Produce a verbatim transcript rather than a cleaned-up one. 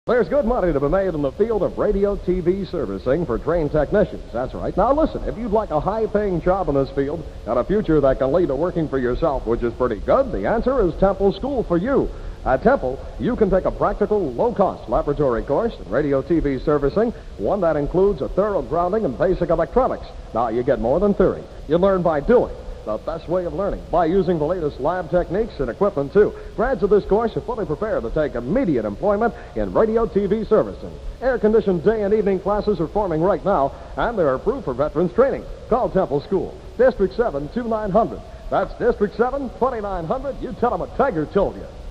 There's good money to be made in the field of radio T V servicing for trained technicians. That's right. Now listen, if you'd like a high-paying job in this field and a future that can lead to working for yourself, which is pretty good, the answer is Temple School for you. At Temple, you can take a practical, low-cost laboratory course in radio T V servicing, one that includes a thorough grounding in basic electronics. Now, you get more than theory. You learn by doing. The best way of learning, by using the latest lab techniques and equipment, too. Grads of this course are fully prepared to take immediate employment in radio T V servicing. Air-conditioned day and evening classes are forming right now, and they're approved for veterans training. Call Temple School, District seven, twenty-nine hundred. That's District seven, twenty-nine hundred. You tell them a Tiger told you.